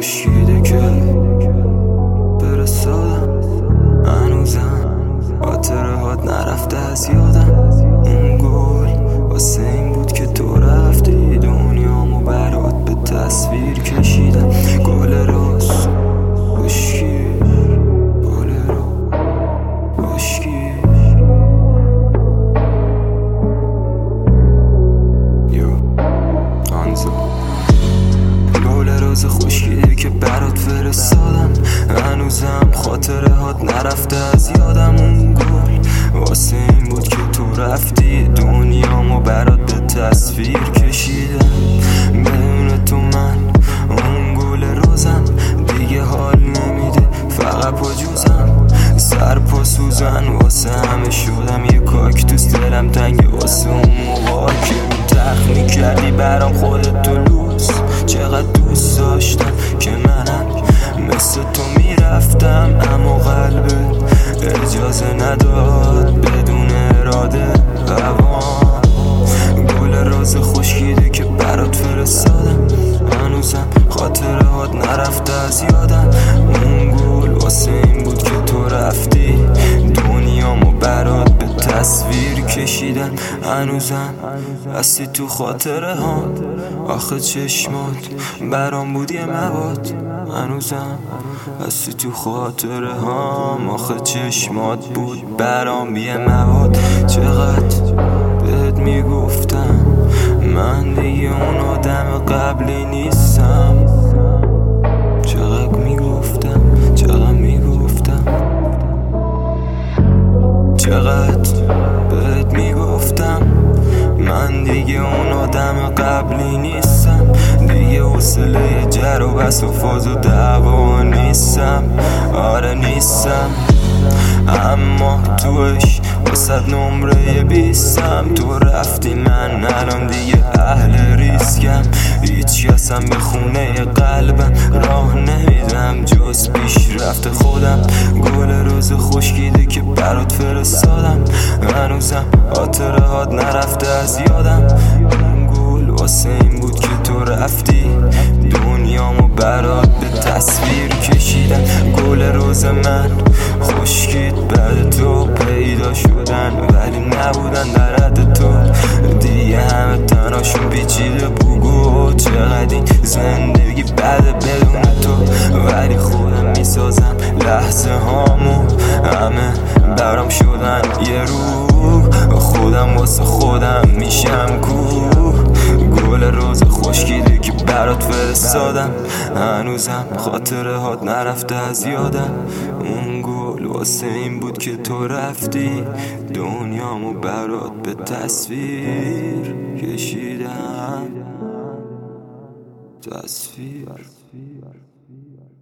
خشکیده که فرستادم، هنوزم خاطره هات نرفته از یادم. اون گل واسه این بود که تو رفتی، دنیامو برات به تصویر کشیدم. گل راست خشکی، گل را خشکی. گل راز خشکیده که برات فرستادم، هنوزم خاطره هات نرفته از یادم. اون گل واسه این بود که تو رفتی، دنیامو برات به تصویر کشیدم. بدون تو من اون گل رازم دیگه حال نمیده، فقط پا جوزم، سر پا سوزن واسه همه شدم. یه کاکتوس دلم تنگه واسه اون موقع که تخت میکردی برام خودت تو لوس. چقدر دوست داشتم که منم مثل تو میرفتم، اما قلبت اجازه نداد بدون اراده روان. گل راز خشکیده که برات فرستادم، هنوزم خاطره هات نرفته از یادم. اون گل واسه این بود که تو رفتی، دنیامو برات به تصویر کشیدم. هنوزم هستی تو خاطره ها، آخه چشمات برام بود یه مواد. هنوزم هستی تو خاطره ها، آخه چشمات بود برام یه مواد. چقدر بهت میگفتم من دیگه اون آدم قبلی نیستم. چقدر میگفتم، چقدر میگفتم، چقدر بهت میگفتم من دیگه اون آدم قبلی نیستم. دیگه حوصله جر و بس و فاز و دعوا نیستم، آره نیستم. اما توش واسد نمره 20م. تو رفتی من الان دیگه اهل ریسکم، هیچ کسم به خونه قلبم راه نمیدم جز پیشرفت خودم. گل روز خشکیده که برات فرستادم، هنوزم خاطره هات نرفته از یادم. اون گل واسه این بود که تو رفتی، دنیامو برات به تصویر کشیدم. گل روز من خشکید بعد تو پیدا شدن، ولی نبودن در حد تو. دیگه همه تناشون پیچیده بگو چقدر این زندگی بده بدون تو، ولی خودم میسازم لحظه هامو، همه برام شدن یه رو. خودم واسه خودم میشم کو. گل روز خشکیده که برات فرستادم، هنوزم خاطره هات نرفته از یادم. اون گل واسه این بود که تو رفتی، دنیامو برات به تصویر کشیدم. تصویر